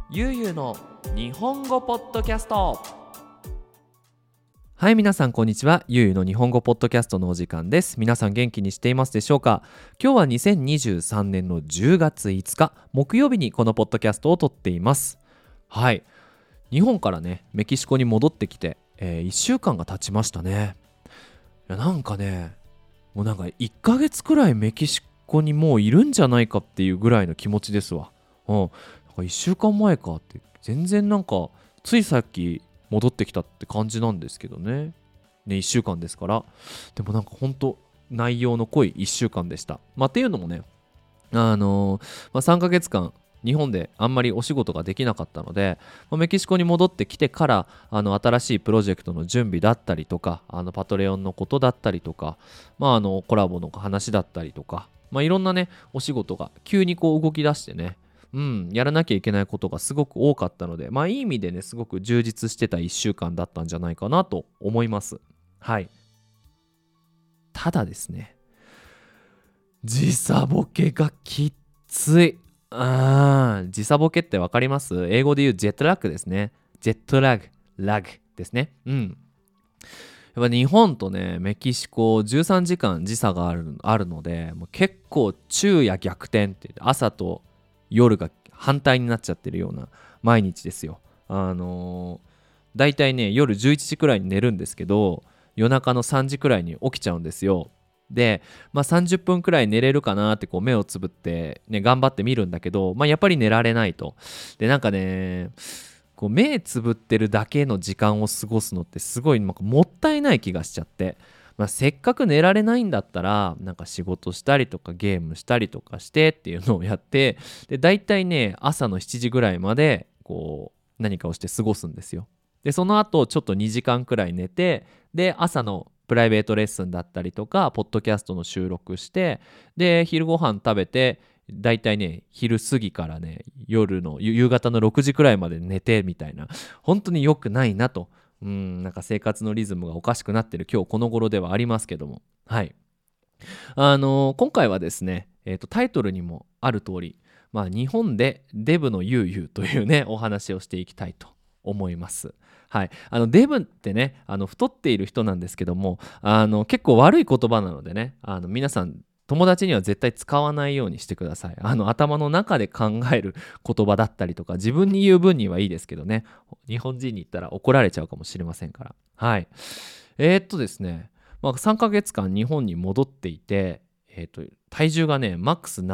ゆうゆうの日本語ポッドキャスト。はい、皆さんこんにちは。ゆうゆうの日本語ポッドキャストのお時間です。皆さん元気にしていますでしょうか？今日は2023年の10月5日木曜日にこのポッドキャストを撮っています。はい、日本からねメキシコに戻ってきて、1週間が経ちましたね。いやなんかね、もうなんか1ヶ月くらいメキシコにもういるんじゃないかっていうぐらいの気持ちですわ。なんか1週間前かって全然なんかついさっき戻ってきたって感じなんですけどね。1週間ですから。でもなんかほんと内容の濃い1週間でした。っていうのもね、3ヶ月間日本であんまりお仕事ができなかったので、メキシコに戻ってきてから新しいプロジェクトの準備だったりとか、パトレオンのことだったりとか、コラボの話だったりとか、いろんなねお仕事が急にこう動き出してね、やらなきゃいけないことがすごく多かったので、いい意味でねすごく充実してた1週間だったんじゃないかなと思います。はい。ただですね、時差ボケがきつい。時差ボケってわかります？英語で言うジェットラッグですね。ジェットラグ、ラグですね。やっぱ日本とねメキシコ13時間時差があるので、もう結構昼夜逆転って朝と夜が反対になっちゃってるような毎日ですよ。だいたいね夜11時くらいに寝るんですけど、夜中の3時くらいに起きちゃうんですよ。で、30分くらい寝れるかなってこう目をつぶって、ね、頑張ってみるんだけど、やっぱり寝られないと。でなんかね、こう目つぶってるだけの時間を過ごすのってすごいなんかもったいない気がしちゃって、せっかく寝られないんだったらなんか仕事したりとかゲームしたりとかしてっていうのをやって、でだいたいね朝の7時ぐらいまでこう何かをして過ごすんですよ。でその後ちょっと2時間くらい寝て、で朝のプライベートレッスンだったりとかポッドキャストの収録して、で昼ご飯食べて、だいたいね昼過ぎからね夕方の6時くらいまで寝てみたいな、本当に良くないなと。なんか生活のリズムがおかしくなってる今日この頃ではありますけども、はい。今回はですね、タイトルにもある通り、日本でデブのゆうゆうというねお話をしていきたいと思います。はい、デブってね太っている人なんですけども、結構悪い言葉なのでね、皆さん友達には絶対使わないようにしてください。頭の中で考える言葉だったりとか自分に言う分にはいいですけどね、日本人に言ったら怒られちゃうかもしれませんから。はい。ですね、3ヶ月間日本に戻っていて、体重がねマックス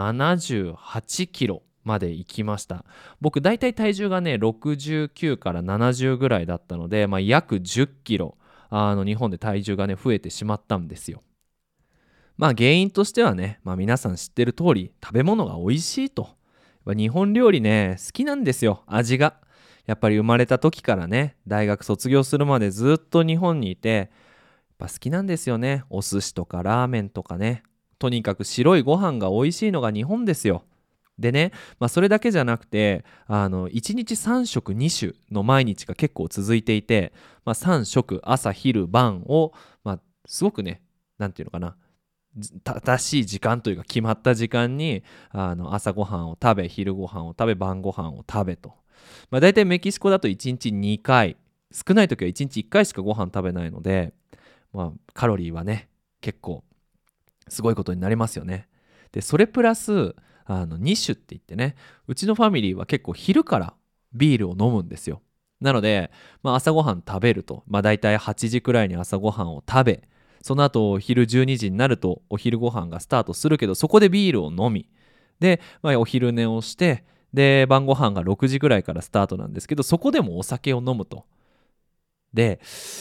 78キロまで行きました。僕だいたい体重がね69から70ぐらいだったので、約10キロ日本で体重がね増えてしまったんですよ。原因としてはね、皆さん知ってる通り食べ物が美味しいと。日本料理ね好きなんですよ、味が。やっぱり生まれた時からね大学卒業するまでずっと日本にいて、やっぱ好きなんですよね。お寿司とかラーメンとかね、とにかく白いご飯が美味しいのが日本ですよ。でね、それだけじゃなくて1日3食2種の毎日が結構続いていて、3食朝昼晩を、すごくね、なんていうのかな、正しい時間というか決まった時間に朝ごはんを食べ、昼ごはんを食べ、晩ごはんを食べと。だいたいメキシコだと1日2回、少ない時は1日1回しかご飯食べないので、カロリーはね結構すごいことになりますよね。でそれプラス2種って言ってね、うちのファミリーは結構昼からビールを飲むんですよ。なので、朝ごはん食べると、だいたい8時くらいに朝ごはんを食べ、その後昼12時になるとお昼ご飯がスタートするけど、そこでビールを飲み、で、お昼寝をして、で晩ご飯が6時くらいからスタートなんですけど、そこでもお酒を飲むと。で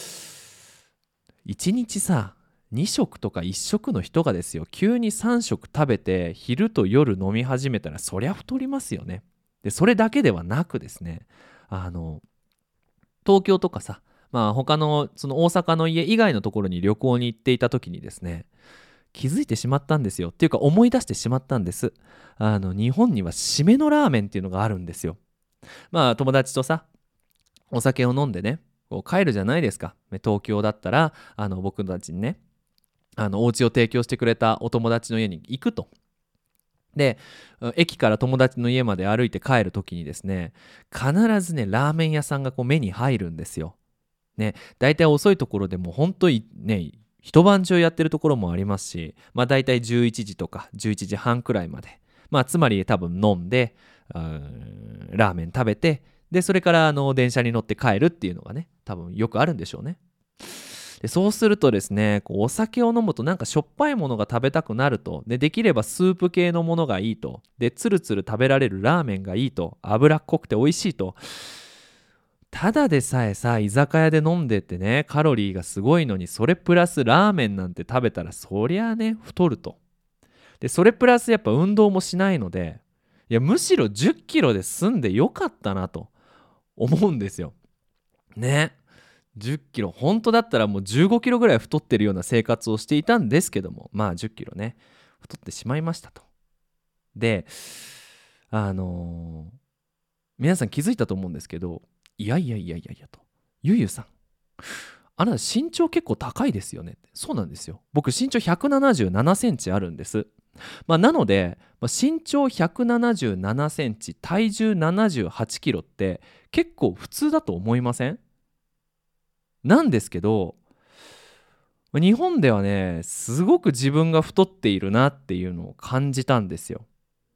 1日さ2食とか1食の人がですよ、急に3食食べて昼と夜飲み始めたらそりゃ太りますよね。でそれだけではなくですね、東京とかさ、他のその大阪の家以外のところに旅行に行っていた時にですね、気づいてしまったんですよ。っていうか思い出してしまったんです。日本には締めのラーメンっていうのがあるんですよ。友達とさお酒を飲んでねこう帰るじゃないですか。東京だったら僕たちにねお家を提供してくれたお友達の家に行くと。 で、駅から友達の家まで歩いて帰る時にですね、必ずねラーメン屋さんがこう目に入るんですよ。ね、だいたい遅いところでも本当にね一晩中やってるところもありますし、だいたい11時とか11時半くらいまで、つまり多分飲んでラーメン食べて、でそれから電車に乗って帰るっていうのがね多分よくあるんでしょうね。でそうするとですね、こうお酒を飲むとなんかしょっぱいものが食べたくなると。できればスープ系のものがいいと。でつるつる食べられるラーメンがいいと。脂っこくて美味しいと。ただでさえさ居酒屋で飲んでってねカロリーがすごいのに、それプラスラーメンなんて食べたらそりゃね太ると。でそれプラスやっぱ運動もしないので、いやむしろ10キロで済んでよかったなと思うんですよね。10キロ本当だったらもう15キロぐらい太ってるような生活をしていたんですけども、10キロね太ってしまいましたと。であのー皆さん気づいたと思うんですけど、いやいやいやいやいやと、ゆゆさんあなた身長結構高いですよねって。そうなんですよ、僕身長177センチあるんです。なので、身長177センチ体重78キロって結構普通だと思いません？なんですけど、日本ではねすごく自分が太っているなっていうのを感じたんですよ。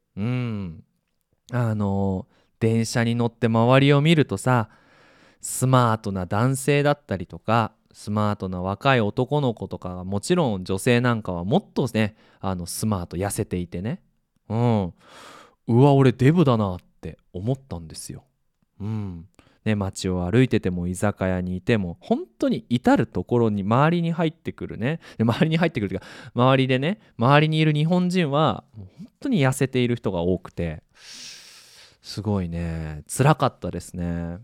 あの電車に乗って周りを見るとさ、スマートな男性だったりとかスマートな若い男の子とか、もちろん女性なんかはもっとねスマート痩せていてね、うわ俺デブだなって思ったんですよ。街を歩いてても居酒屋にいても本当に至る所に周りに入ってくるね、で周りに入ってくるというか周りでね周りにいる日本人はもう本当に痩せている人が多くて、すごいね辛かったですね。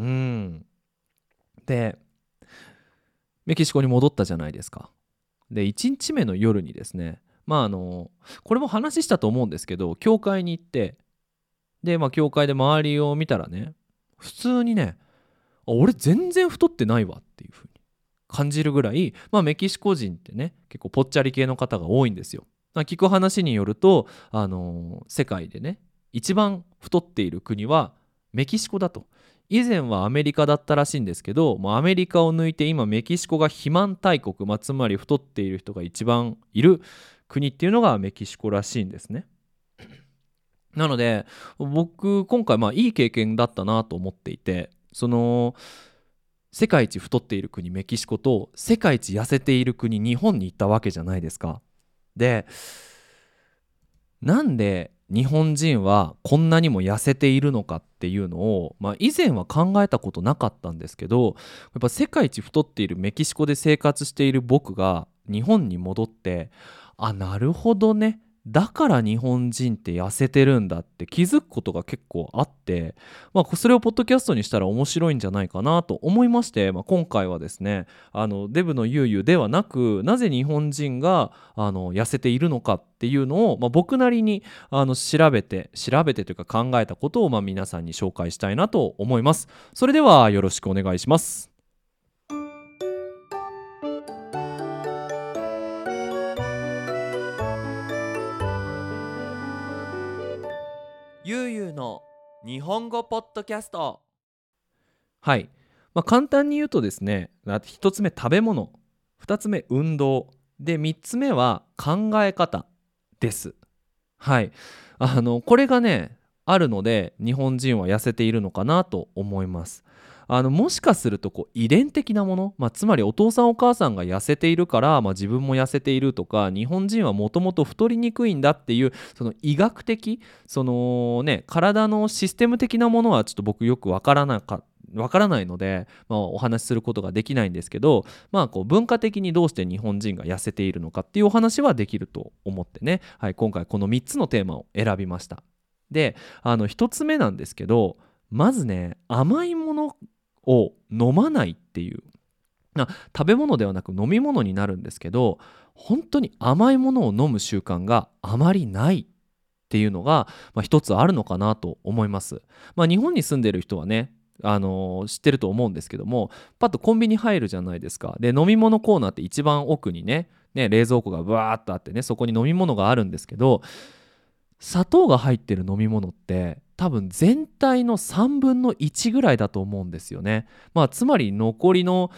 でメキシコに戻ったじゃないですか。で1日目の夜にですね、これも話したと思うんですけど、教会に行って、で教会で周りを見たらね、普通にね俺全然太ってないわっていう風に感じるぐらい、メキシコ人ってね結構ぽっちゃり系の方が多いんですよ。聞く話によると、世界でね一番太っている国はメキシコだと。以前はアメリカだったらしいんですけど、アメリカを抜いて今メキシコが肥満大国、つまり太っている人が一番いる国っていうのがメキシコらしいんですね。なので僕今回いい経験だったなと思っていて、その世界一太っている国メキシコと世界一痩せている国日本に行ったわけじゃないですか。でなんで日本人はこんなにも痩せているのかっていうのを、以前は考えたことなかったんですけど、やっぱ世界一太っているメキシコで生活している僕が日本に戻って、なるほどね、だから日本人って痩せてるんだって気づくことが結構あって、それをポッドキャストにしたら面白いんじゃないかなと思いまして、今回はですねデブのゆうゆうではなく、なぜ日本人が痩せているのかっていうのを、僕なりに調べてというか考えたことを皆さんに紹介したいなと思います。それではよろしくお願いします。ゆうゆうの日本語ポッドキャスト。はい、簡単に言うとですね、1つ目食べ物、2つ目運動で、3つ目は考え方です。はい、これがねあるので日本人は痩せているのかなと思います。もしかすると遺伝的なもの、つまりお父さんお母さんが痩せているから、自分も痩せているとか、日本人はもともと太りにくいんだっていうその医学的体のシステム的なものはちょっと僕よくわからないので、お話しすることができないんですけど、文化的にどうして日本人が痩せているのかっていうお話はできると思ってね、今回この3つのテーマを選びました。で1つ目なんですけど、まずね甘いものを飲まないっていう、食べ物ではなく飲み物になるんですけど、本当に甘いものを飲む習慣があまりないっていうのが、一つあるのかなと思います。日本に住んでる人はね知ってると思うんですけども、パッとコンビニ入るじゃないですか。で飲み物コーナーって一番奥にね冷蔵庫がブワーっとあってね、そこに飲み物があるんですけど、 砂糖が入ってる飲み物って多分全体の3分の1ぐらいだと思うんですよね。つまり残りの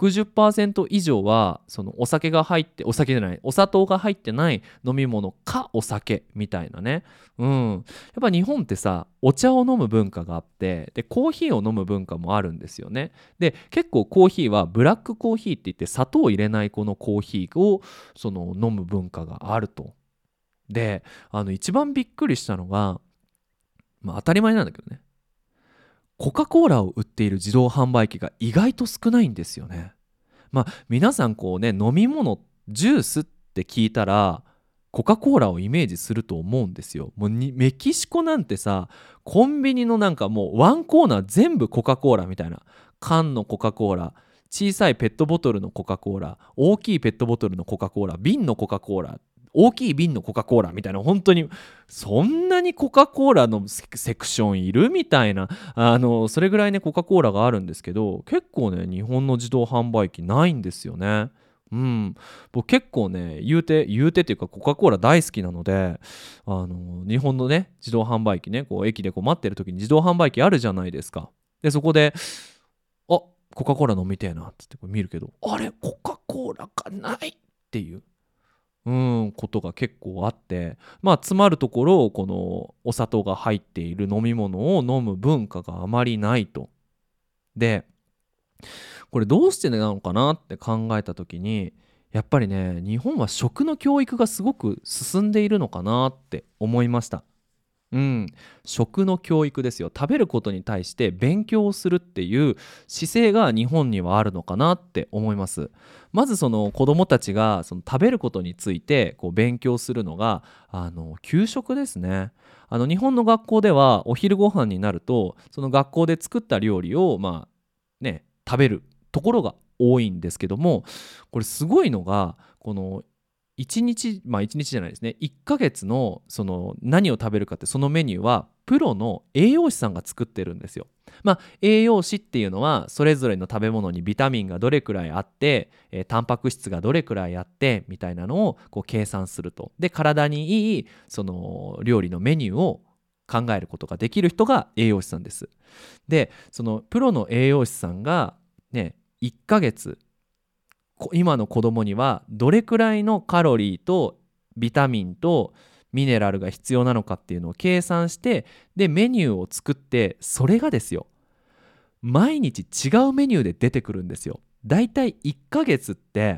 60% 以上はそのお酒が入ってお酒じゃないお砂糖が入ってない飲み物かお酒みたいなね。やっぱ日本ってさお茶を飲む文化があってでコーヒーを飲む文化もあるんですよね。で結構コーヒーはブラックコーヒーって言って砂糖を入れないこのコーヒーをその飲む文化があると。で一番びっくりしたのが、当たり前なんだけどね、コカ・コーラを売っている自動販売機が意外と少ないんですよね。皆さんこうね飲み物ジュースって聞いたらコカ・コーラをイメージすると思うんですよ。もうメキシコなんてさコンビニのなんかもうワンコーナー全部コカ・コーラみたいな、缶のコカ・コーラ、小さいペットボトルのコカ・コーラ、大きいペットボトルのコカ・コーラ、瓶のコカ・コーラ、大きい瓶のコカ・コーラみたいな、本当にそんなにコカ・コーラのセクションいるみたいな、それぐらいねコカ・コーラがあるんですけど、結構ね日本の自動販売機ないんですよね。僕結構ね言うてっていうかコカ・コーラ大好きなので、日本のね自動販売機ねこう駅でこう待ってる時に自動販売機あるじゃないですか。でそこでコカ・コーラ飲みてえなっつってこれ見るけど、あれコカ・コーラがないっていうことが結構あって、つまるところこのお砂糖が入っている飲み物を飲む文化があまりないと。でこれどうしてなのかなって考えた時に、やっぱりね日本は食の教育がすごく進んでいるのかなって思いました。食の教育ですよ。食べることに対して勉強をするっていう姿勢が日本にはあるのかなって思います。まずその子どもたちがその食べることについてこう勉強するのが給食ですね。日本の学校ではお昼ご飯になるとその学校で作った料理を食べるところが多いんですけども、これすごいのがこの1日1日じゃないですね、1ヶ月のその何を食べるかってそのメニューはプロの栄養士さんが作ってるんですよ。栄養士っていうのはそれぞれの食べ物にビタミンがどれくらいあって、タンパク質がどれくらいあってみたいなのをこう計算すると。で体にいいその料理のメニューを考えることができる人が栄養士さんです。でそのプロの栄養士さんがね1ヶ月今の子供にはどれくらいのカロリーとビタミンとミネラルが必要なのかっていうのを計算して、でメニューを作って、それがですよ毎日違うメニューで出てくるんですよ。だいたい1ヶ月って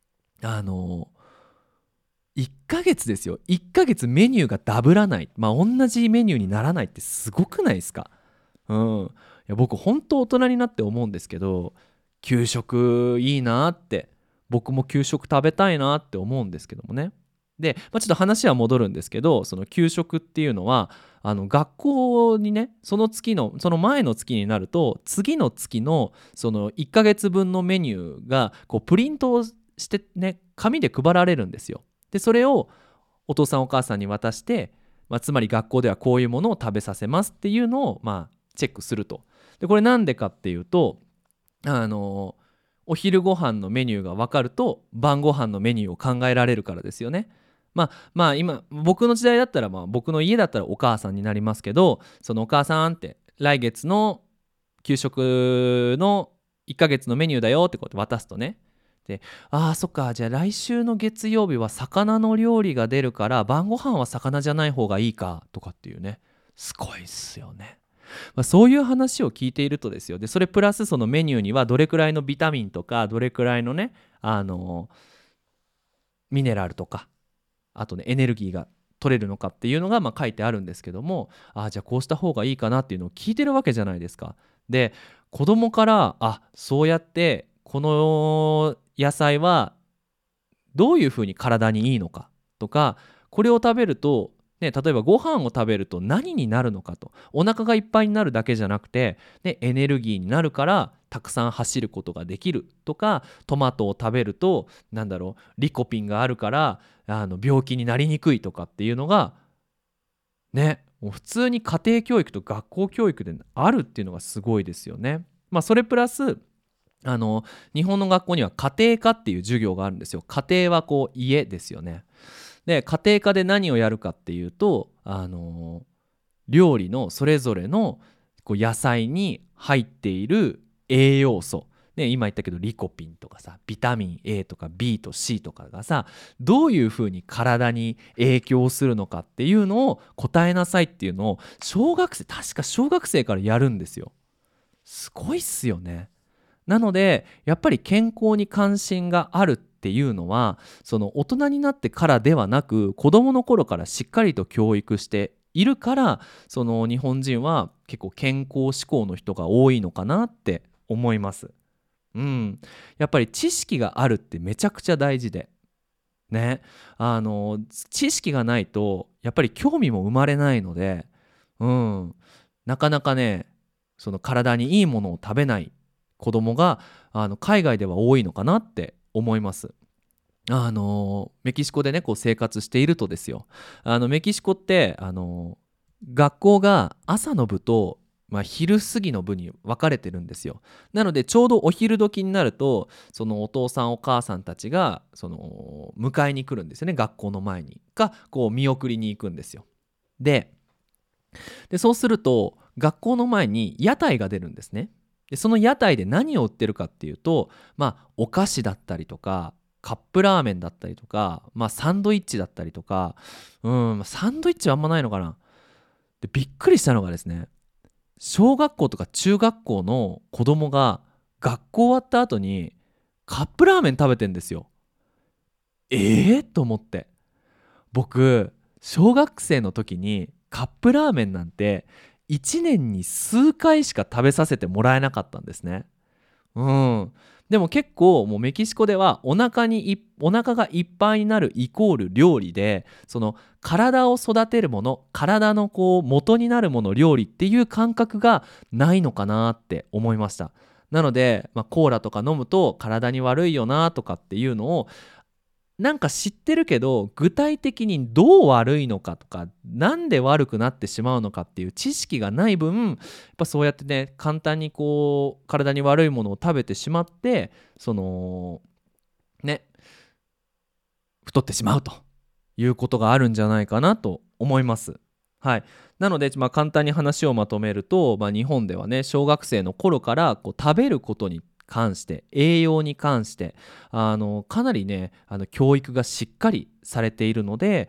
1ヶ月ですよ。1ヶ月メニューがダブらない、同じメニューにならないってすごくないですか？いや僕本当大人になって思うんですけど、給食いいなって、僕も給食食べたいなって思うんですけどもね。で、ちょっと話は戻るんですけど、その給食っていうのは学校にねその前の月になると次の月のその1ヶ月分のメニューがこうプリントをしてね紙で配られるんですよ。でそれをお父さんお母さんに渡して、つまり学校ではこういうものを食べさせますっていうのをチェックすると。でこれなんでかっていうとお昼ご飯のメニューが分かると晩ご飯のメニューを考えられるからですよね。今僕の時代だったら僕の家だったらお母さんになりますけど、そのお母さんって来月の給食の1ヶ月のメニューだよってこと渡すとね、でそっか、じゃあ来週の月曜日は魚の料理が出るから晩ご飯は魚じゃない方がいいかとかっていうね、すごいっすよね。そういう話を聞いているとですよ、でそれプラスそのメニューにはどれくらいのビタミンとかどれくらいのねミネラルとかあとねエネルギーが取れるのかっていうのが書いてあるんですけども、じゃあこうした方がいいかなっていうのを聞いてるわけじゃないですか。で子供からそうやってこの野菜はどういうふうに体にいいのかとか、これを食べると例えばご飯を食べると何になるのかと、お腹がいっぱいになるだけじゃなくて、エネルギーになるからたくさん走ることができるとか、トマトを食べるとリコピンがあるから病気になりにくいとかっていうのがもう普通に家庭教育と学校教育であるっていうのがすごいですよね。それプラス日本の学校には家庭科っていう授業があるんですよ。家庭はこう家ですよね。 で家庭科で何をやるかっていうと、料理のそれぞれのこう野菜に入っている栄養素、ね、今言ったけどリコピンとかさ、ビタミン A とか B と C とかがさ、どういうふうに体に影響するのかっていうのを答えなさいっていうのを確か小学生からやるんですよ。すごいっすよね。なのでやっぱり健康に関心があるっていうのは、その大人になってからではなく、子どもの頃からしっかりと教育しているから、その日本人は結構健康志向の人が多いのかなって思います。うん、やっぱり知識があるってめちゃくちゃ大事でね、知識がないとやっぱり興味も生まれないので、うん、なかなかね、その体にいいものを食べない子供が海外では多いのかなって思います。メキシコでねこう生活しているとですよ、メキシコって学校が朝の部と、昼過ぎの部に分かれてるんですよ。なのでちょうどお昼時になると、そのお父さんお母さんたちがその迎えに来るんですよね。学校の前にこう見送りに行くんですよ。でそうすると学校の前に屋台が出るんですね。でその屋台で何を売ってるかっていうと、お菓子だったりとかカップラーメンだったりとか、サンドイッチだったりとか、サンドイッチはあんまないのかな。でびっくりしたのがですね、小学校とか中学校の子供が学校終わった後にカップラーメン食べてんですよ。と思って、僕小学生の時にカップラーメンなんて1年に数回しか食べさせてもらえなかったんですね。でも結構もうメキシコではお腹がいっぱいになるイコール料理で、その体を育てるもの、体のこう元になるもの料理っていう感覚がないのかなって思いました。なので、コーラとか飲むと体に悪いよなとかっていうのをなんか知ってるけど、具体的にどう悪いのかとかなんで悪くなってしまうのかっていう知識がない分、やっぱそうやってね簡単にこう体に悪いものを食べてしまって、そのね太ってしまうということがあるんじゃないかなと思います。はい、なので、簡単に話をまとめると、日本ではね小学生の頃からこう食べることに関して栄養に関してかなりね教育がしっかりされているので、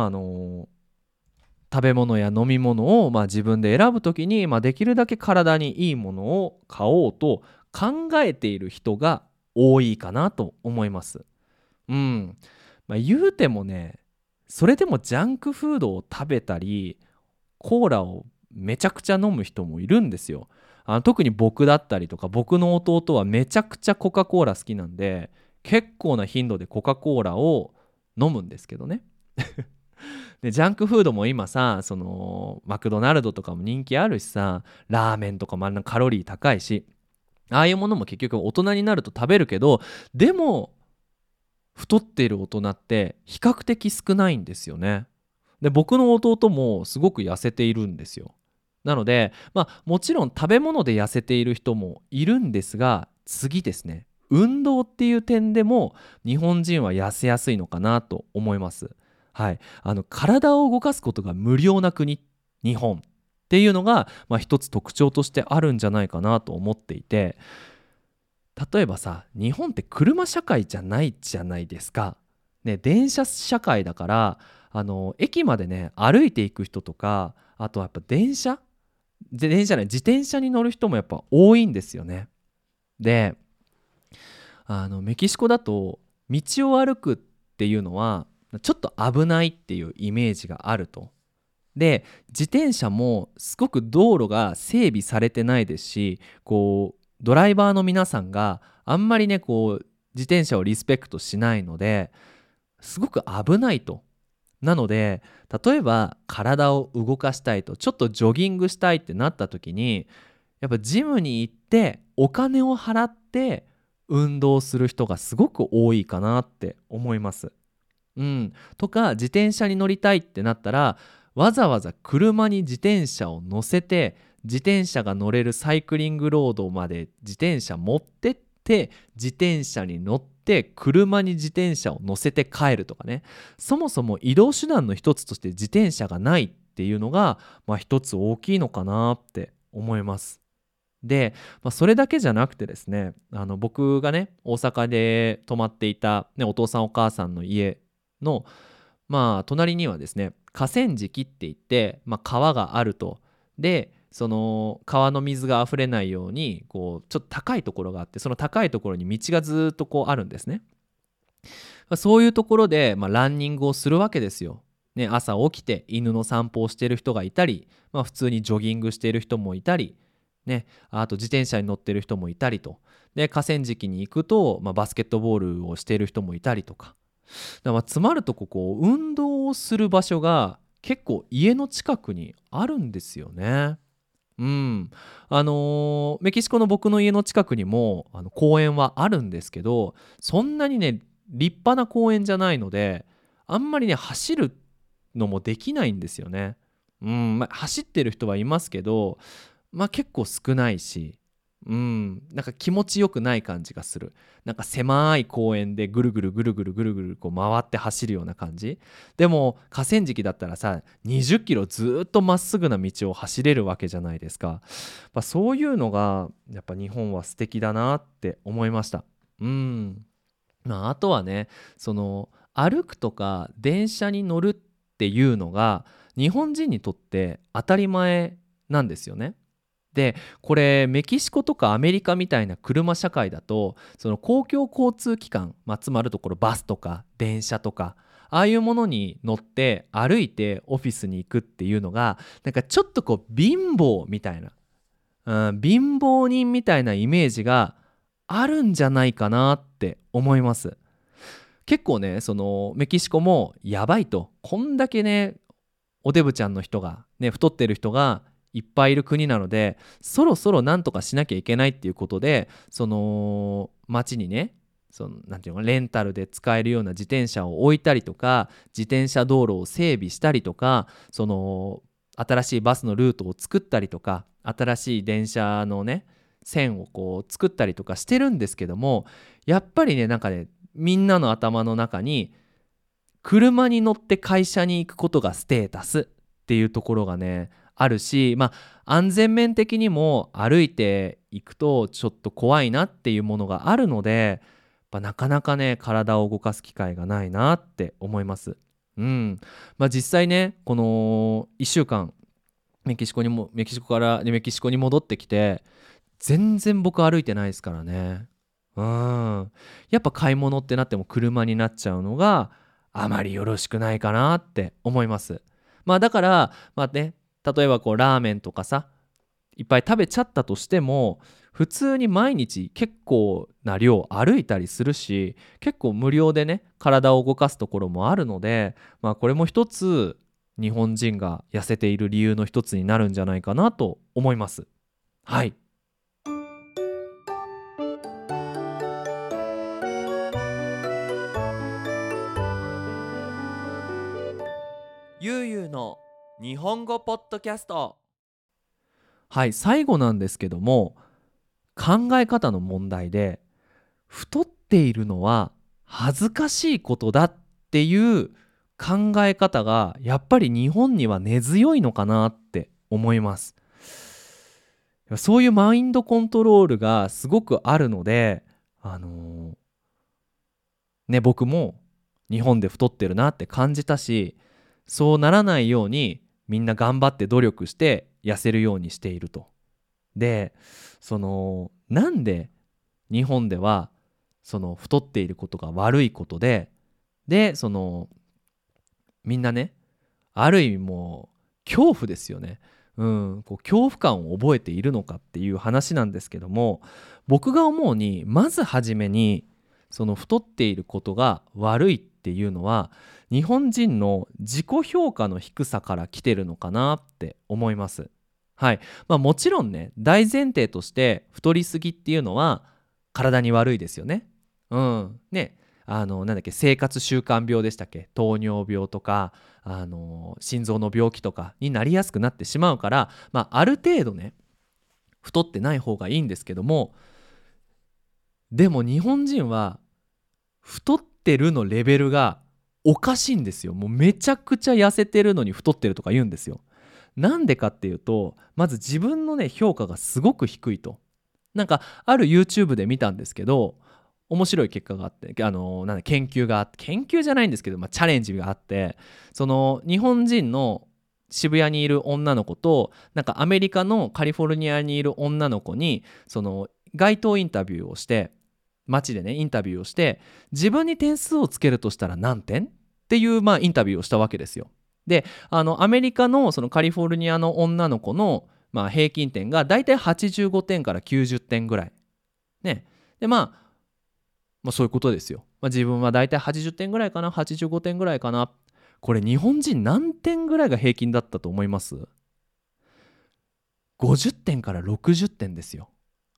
食べ物や飲み物を自分で選ぶときに、できるだけ体にいいものを買おうと考えている人が多いかなと思います。言うてもね、それでもジャンクフードを食べたりコーラをめちゃくちゃ飲む人もいるんですよ。特に僕だったりとか僕の弟はめちゃくちゃコカ・コーラ好きなんで、結構な頻度でコカ・コーラを飲むんですけどねでジャンクフードも今さ、そのマクドナルドとかも人気あるしさ、ラーメンとかもあんなカロリー高いし、ああいうものも結局大人になると食べるけど、でも太っている大人って比較的少ないんですよね。で僕の弟もすごく痩せているんですよ。なのでもちろん食べ物で痩せている人もいるんですが、次ですね、運動っていう点でも日本人は痩せやすいのかなと思います。はい、体を動かすことが無料な国日本っていうのが、一つ特徴としてあるんじゃないかなと思っていて、例えばさ、日本って車社会じゃないじゃないですか、ね、電車社会だから、駅までね歩いていく人とか、あとはやっぱ自転車に乗る人もやっぱ多いんですよね。でメキシコだと道を歩くっていうのはちょっと危ないっていうイメージがあると。で自転車もすごく道路が整備されてないですし、こうドライバーの皆さんがあんまりねこう自転車をリスペクトしないのですごく危ないと。なので例えば体を動かしたいと、ちょっとジョギングしたいってなった時に、やっぱジムに行ってお金を払って運動する人がすごく多いかなって思います。とか自転車に乗りたいってなったら、わざわざ車に自転車を乗せて自転車が乗れるサイクリングロードまで自転車持ってって自転車に乗って車に自転車を乗せて帰るとかね、そもそも移動手段の一つとして自転車がないっていうのが、一つ大きいのかなって思います。で、それだけじゃなくてですね、僕がね大阪で泊まっていた、お父さんお母さんの家の隣にはですね、河川敷って言って、川があると。でその川の水が溢れないようにこうちょっと高いところがあって、その高いところに道がずっとこうあるんですね。そういうところで、ランニングをするわけですよ。ね、朝起きて犬の散歩をしている人がいたり、普通にジョギングしている人もいたり、ね、あと自転車に乗っている人もいたりと。で河川敷に行くと、バスケットボールをしている人もいたりとか。つまると運動をする場所が結構家の近くにあるんですよね。うん、メキシコの僕の家の近くにも公園はあるんですけど、そんなにね立派な公園じゃないので、あんまりね走るのもできないんですよね。走ってる人はいますけど、結構少ないし、なんか気持ちよくない感じがする。なんか狭い公園でぐるぐるぐるぐるぐるぐるこう回って走るような感じ。でも河川敷だったらさ、20キロずっとまっすぐな道を走れるわけじゃないですか。そういうのがやっぱ日本は素敵だなって思いました。あとはね、その歩くとか電車に乗るっていうのが日本人にとって当たり前なんですよね。でこれメキシコとかアメリカみたいな車社会だと、その公共交通機関、つまるところバスとか電車とか、ああいうものに乗って歩いてオフィスに行くっていうのがなんかちょっとこう貧乏みたいな、貧乏人みたいなイメージがあるんじゃないかなって思います。結構ね、そのメキシコもやばいと、こんだけねおデブちゃんの人がね、太ってる人がいっぱいいる国なので、そろそろなんとかしなきゃいけないっていうことで、その街にね、そのなんていうのかレンタルで使えるような自転車を置いたりとか、自転車道路を整備したりとか、その新しいバスのルートを作ったりとか、新しい電車のね線をこう作ったりとかしてるんですけども、やっぱりねなんかね、みんなの頭の中に車に乗って会社に行くことがステータスっていうところがねあるし、安全面的にも歩いていくとちょっと怖いなっていうものがあるので、なかなかね体を動かす機会がないなって思います。実際ねこの1週間メキシコから、メキシコに戻ってきて全然僕歩いてないですからね。やっぱ買い物ってなっても車になっちゃうのがあまりよろしくないかなって思います。だから、ね、例えばこうラーメンとかさ、いっぱい食べちゃったとしても、普通に毎日結構な量歩いたりするし、結構無料でね体を動かすところもあるので、これも一つ日本人が痩せている理由の一つになるんじゃないかなと思います。はい。ゆうゆうの日本語ポッドキャスト。はい、最後なんですけども、考え方の問題で、太っているのは恥ずかしいことだっていう考え方がやっぱり日本には根強いのかなって思います。そういうマインドコントロールがすごくあるので、僕も日本で太ってるなって感じたし、そうならないようにみんな頑張って努力して痩せるようにしていると。で、なんで日本ではその太っていることが悪いことで、みんなね、ある意味もう恐怖ですよね。こう恐怖感を覚えているのかっていう話なんですけども、僕が思うにまずはじめにその太っていることが悪いっていうのは日本人の自己評価の低さから来てるのかなって思います。はい。もちろんね大前提として太りすぎっていうのは体に悪いですよね。ね、なんだっけ、生活習慣病でしたっけ、糖尿病とか心臓の病気とかになりやすくなってしまうから、ある程度ね太ってない方がいいんですけども、でも日本人は太ってるのレベルがおかしいんですよ。もうめちゃくちゃ痩せてるのに太ってるとか言うんですよ。なんでかっていうと、まず自分のね評価がすごく低いと。なんかある YouTube で見たんですけど、面白い結果があって、なんだ研究があって、研究じゃないんですけど、チャレンジがあって、その日本人の渋谷にいる女の子と、なんかアメリカのカリフォルニアにいる女の子にその街頭インタビューをして、街でねインタビューをして、自分に点数をつけるとしたら何点っていう、インタビューをしたわけですよ。で、アメリカのそのカリフォルニアの女の子の、平均点がだいたい85点から90点ぐらいね。でそういうことですよ。自分はだいたい80点ぐらいかな、85点ぐらいかな。これ日本人何点ぐらいが平均だったと思います？ 50 点から60点ですよ。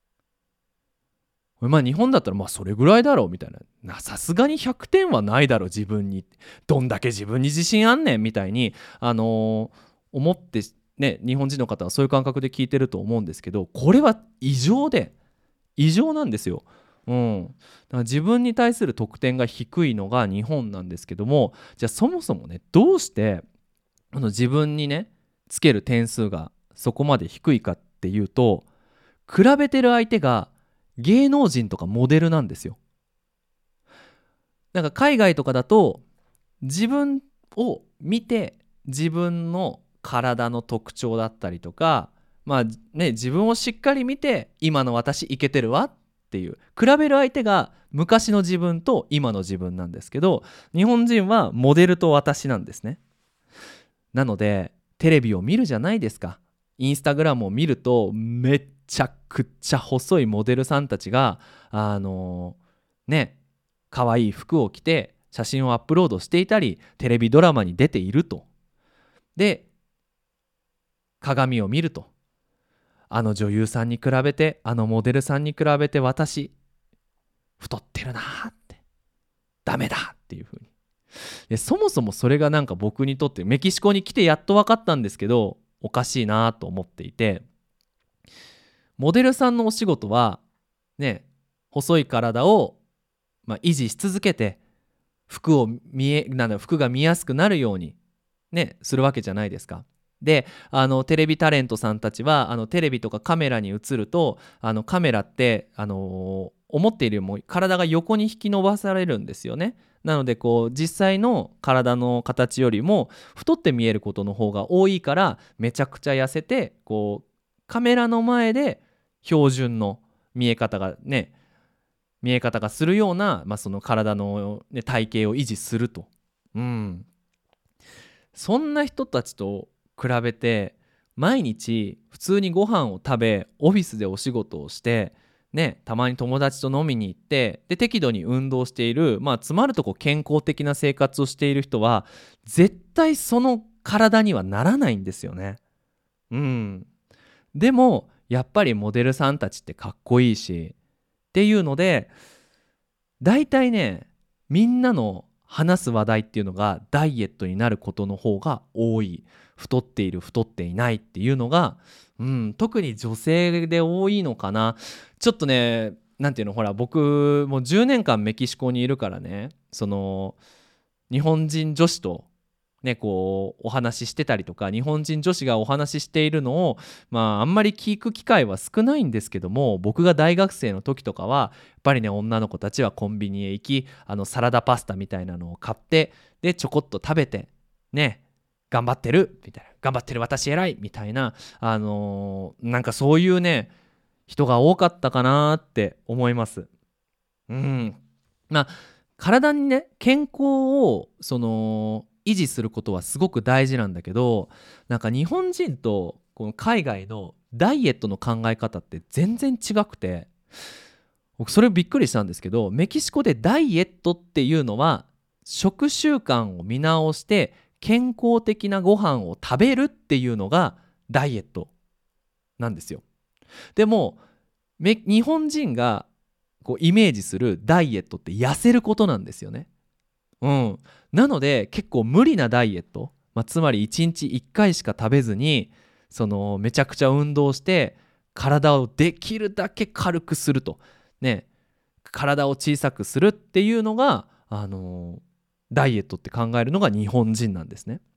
日本だったらそれぐらいだろうみたいな、さすがに100点はないだろう自分に、どんだけ自分に自信あんねんみたいに、思ってね、日本人の方はそういう感覚で聞いてると思うんですけど、これは異常なんですよ。だから自分に対する得点が低いのが日本なんですけども、じゃあそもそもね、どうして自分にねつける点数がそこまで低いかっていうと、比べてる相手が芸能人とかモデルなんですよ。なんか海外とかだと、自分を見て自分の体の特徴だったりとか、自分をしっかり見て今の私イケてるわっていう、比べる相手が昔の自分と今の自分なんですけど、日本人はモデルと私なんですね。なのでテレビを見るじゃないですか。インスタグラムを見ると、めっちゃくちゃ細いモデルさんたちが可愛い服を着て写真をアップロードしていたり、テレビドラマに出ていると。で、鏡を見ると、あの女優さんに比べて、あのモデルさんに比べて私太ってるなって、ダメだっていう風に。そもそもそれがなんか僕にとって、メキシコに来てやっと分かったんですけど、おかしいなと思っていて、モデルさんのお仕事はね、細い体を維持し続けて、服が見やすくなるようにねするわけじゃないですか。で、テレビタレントさんたちはテレビとかカメラに映ると、カメラって思っているよりも体が横に引き伸ばされるんですよね。なので実際の体の形よりも太って見えることの方が多いから、めちゃくちゃ痩せてカメラの前で標準の見え方がするような、その体の、体型を維持すると。そんな人たちと比べて、毎日普通にご飯を食べ、オフィスでお仕事をしてたまに友達と飲みに行って、で適度に運動している、つまると健康的な生活をしている人は絶対その体にはならないんですよね。でもやっぱりモデルさんたちってかっこいいしっていうので、大体ね、みんなの話す話題っていうのがダイエットになることの方が多い。太っている太っていないっていうのが、特に女性で多いのかな。ちょっとね、なんていうの、ほら僕もう10年間メキシコにいるからね、その日本人女子とお話ししてたりとか、日本人女子がお話ししているのをあんまり聞く機会は少ないんですけども、僕が大学生の時とかはやっぱりね、女の子たちはコンビニへ行き、サラダパスタみたいなのを買って、でちょこっと食べて頑張ってるみたいな、頑張ってる私偉いみたいな、なんかそういうね人が多かったかなって思います。体に健康を維持することはすごく大事なんだけど、なんか日本人とこの海外のダイエットの考え方って全然違くて、僕それびっくりしたんですけど、メキシコでダイエットっていうのは食習慣を見直して健康的なご飯を食べるっていうのがダイエットなんですよ。でも日本人がイメージするダイエットって痩せることなんですよね。なので結構無理なダイエット、つまり1日1回しか食べずにめちゃくちゃ運動して体をできるだけ軽くすると体を小さくするっていうのが、ダイエットって考えるのが日本人なんですね。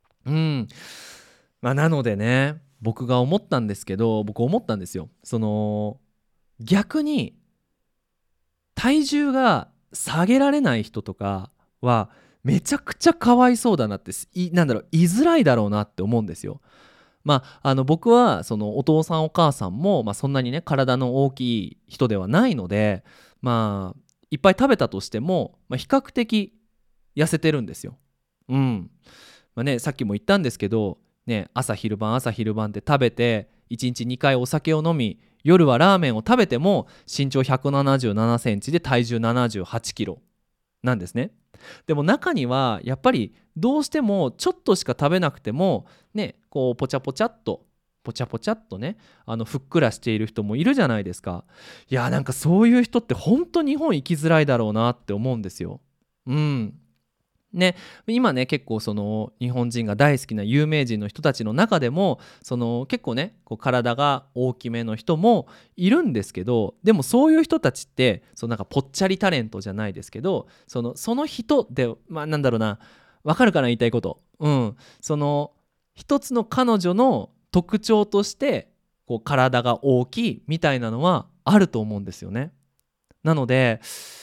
なのでね、僕思ったんですよ。逆に体重が下げられない人とかはめちゃくちゃかわいそうだなって、言いづらいだろうなって思うんですよ。僕はそのお父さんお母さんも、そんなにね体の大きい人ではないので、いっぱい食べたとしても、比較的痩せてるんですよ。さっきも言ったんですけど、朝昼晩って食べて1日2回お酒を飲み、夜はラーメンを食べても身長177センチで体重78キロなんですね。でも中にはやっぱりどうしてもちょっとしか食べなくてもこうポチャポチャっとね、ふっくらしている人もいるじゃないですか。いや、そういう人って本当日本生きづらいだろうなって思うんですよ。今ね結構その日本人が大好きな有名人の人たちの中でも結構ねこう体が大きめの人もいるんですけど、でもそういう人たちってぽっちゃりタレントじゃないですけど、その人でわかるかな言いたいこと。その一つの彼女の特徴としてこう体が大きいみたいなのはあると思うんですよね。なので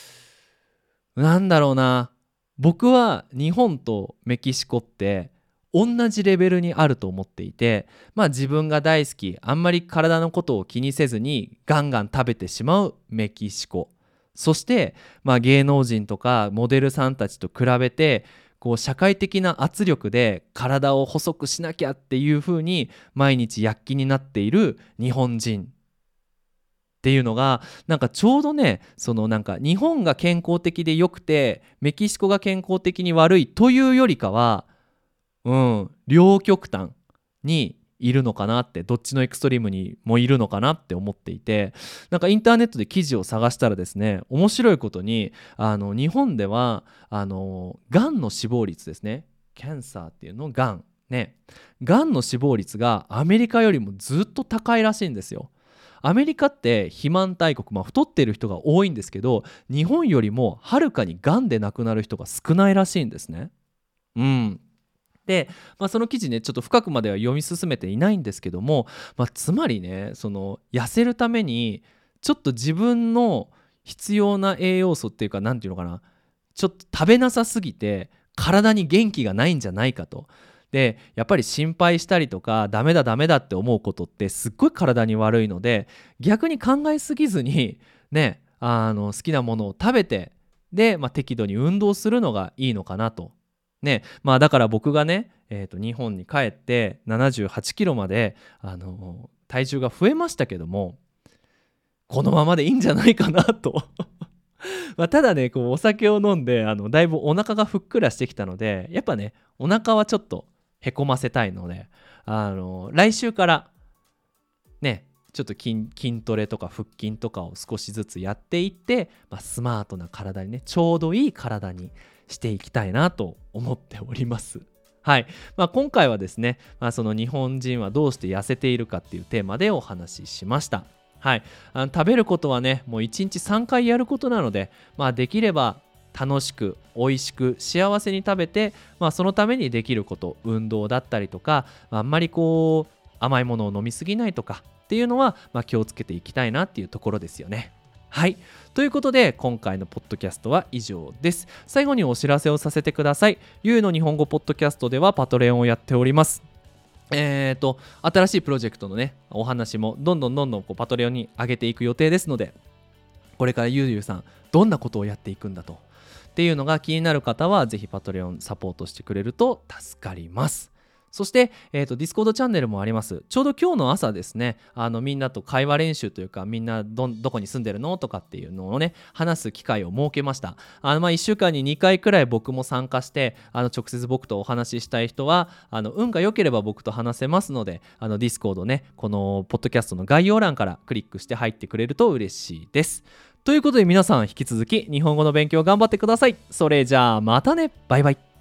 僕は日本とメキシコって同じレベルにあると思っていて、自分が大好き、あんまり体のことを気にせずにガンガン食べてしまうメキシコ、そして、芸能人とかモデルさんたちと比べてこう社会的な圧力で体を細くしなきゃっていう風に毎日躍起になっている日本人っていうのがちょうどね日本が健康的でよくてメキシコが健康的に悪いというよりかは、両極端にいるのかなって、どっちのエクストリームにもいるのかなって思っていて、インターネットで記事を探したらですね、面白いことに日本ではがんの死亡率ですね、キャンサーっていうのがんの死亡率がアメリカよりもずっと高いらしいんですよ。アメリカって肥満大国、太っている人が多いんですけど、日本よりもはるかにがんで亡くなる人が少ないらしいんですね。で、その記事ねちょっと深くまでは読み進めていないんですけども、つまりね痩せるためにちょっと自分の必要な栄養素っていうかちょっと食べなさすぎて体に元気がないんじゃないかと。でやっぱり心配したりとかダメだって思うことってすっごい体に悪いので、逆に考えすぎずに好きなものを食べてで、適度に運動するのがいいのかなと。だから僕がね、日本に帰って78キロまで、体重が増えましたけども、このままでいいんじゃないかなとただねこうお酒を飲んでだいぶお腹がふっくらしてきたので、やっぱねお腹はちょっとへこませたいので、来週からねちょっと筋トレとか腹筋とかを少しずつやっていって、スマートな体にねちょうどいい体にしていきたいなと思っております。はい、今回はですね、その日本人はどうして痩せているかっていうテーマでお話ししました。はい、食べることはねもう1日3回やることなので、できれば楽しく美味しく幸せに食べて、そのためにできること、運動だったりとか、あんまりこう甘いものを飲みすぎないとかっていうのは、気をつけていきたいなっていうところですよね。はい、ということで今回のポッドキャストは以上です。最後にお知らせをさせてください。ゆうの日本語ポッドキャストではパトレオンをやっております。新しいプロジェクトのねお話もどんどんこうパトレオンに上げていく予定ですので、これからゆうさんどんなことをやっていくんだとっていうのが気になる方はぜひパトレオンサポートしてくれると助かります。そして、ディスコードチャンネルもあります。ちょうど今日の朝ですね、みんなと会話練習というか、みんなどこに住んでるのとかっていうのをね話す機会を設けました。1週間に2回くらい僕も参加して直接僕とお話ししたい人は運が良ければ僕と話せますので、ディスコードねこのポッドキャストの概要欄からクリックして入ってくれると嬉しいです。ということで皆さん引き続き日本語の勉強頑張ってください。それじゃあまたね、バイバイ。